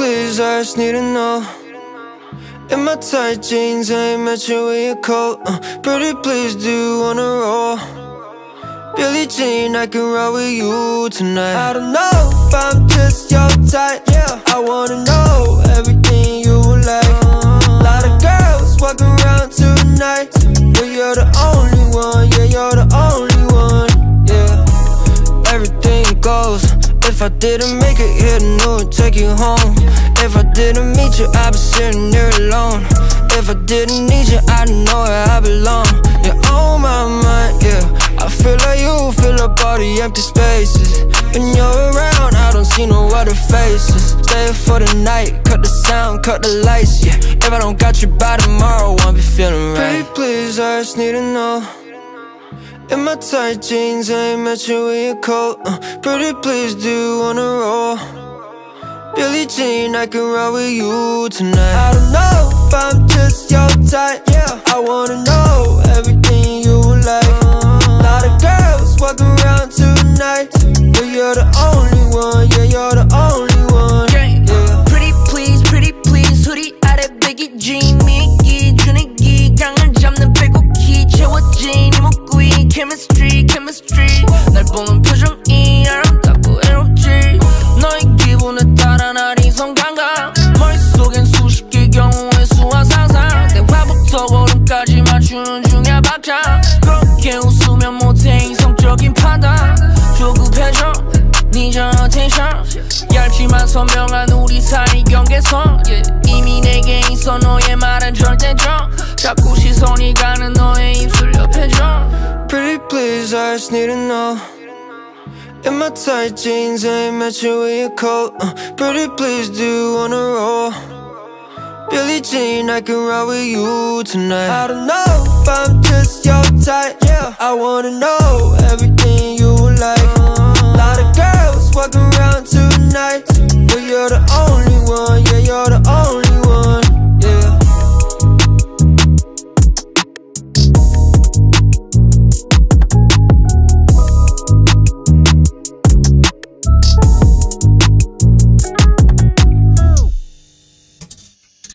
please, I just need to know. In my tight jeans, I ain't matching with your coat. Pretty please, do you wanna roll? Billie Jean, I can ride with you tonight. I don't know if I'm just your type. I wanna know everything you like. Lot of girls walking around tonight, but you're the only one. Yeah, you're the only one. Yeah, everything goes. If I didn't make it here, then I would take you home. If I didn't meet you, I'd be sitting here alone. If I didn't need you, I know where I belong. You're on my mind, yeah. I feel like you fill up all the empty spaces. When you're around, I don't see no other faces. Stay for the night, cut the sound, cut the lights, yeah. If I don't got you by tomorrow, I won't be feeling right. Pretty please, I just need to know. In my tight jeans, I ain't matching with your coat. Pretty please, do you wanna roll? Billie Jean, I can ride with you tonight. I don't know if I'm just your type. I wanna know everything you like. Lot of girls walking around tonight, but you're the only one. Yeah, you're the only one. Yeah. Pretty please, hoodie 아래 baggy jean 미기 주니기 강을 잡는 백오키 채워진 이 목 위 chemistry 날 보는 표정이 아름답고 에로지 너의 기분에 따라 나린 성감각 머릿속엔 수십 개 경우의 수와 상상 대화부터 걸음까지 맞추는 중에 박자 그렇게 웃으면 못해 이성적인 판단 조급해져 네 저 attention 얇지만 선명한 우리 사이 경계선 이미 내게 있어 너의 말은 절대적 자꾸 시선이 가는 너의 입술 옆에 줘 Pretty please, I just need to know. In my tight jeans, I ain't matching with your coat. Pretty please, do you wanna roll? Billie Jean, I can ride with you tonight. I don't know if I'm just your type. I wanna know everything